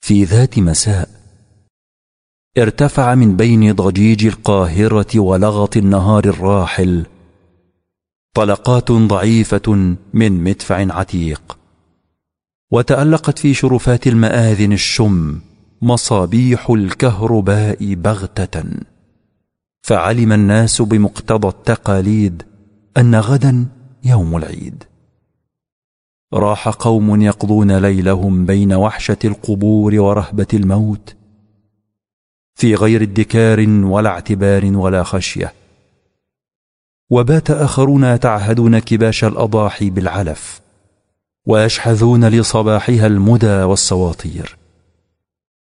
في ذات مساء ارتفع من بين ضجيج القاهرة ولغط النهار الراحل طلقات ضعيفة من مدفع عتيق، وتألقت في شرفات المآذن الشم مصابيح الكهرباء بغتة، فعلم الناس بمقتضى التقاليد أن غدا يوم العيد. راح قوم يقضون ليلهم بين وحشة القبور ورهبة الموت في غير ادكار ولا اعتبار ولا خشية، وبات آخرون يتعهدون كباش الأضاحي بالعلف ويشحذون لصباحها المدى والسواطير.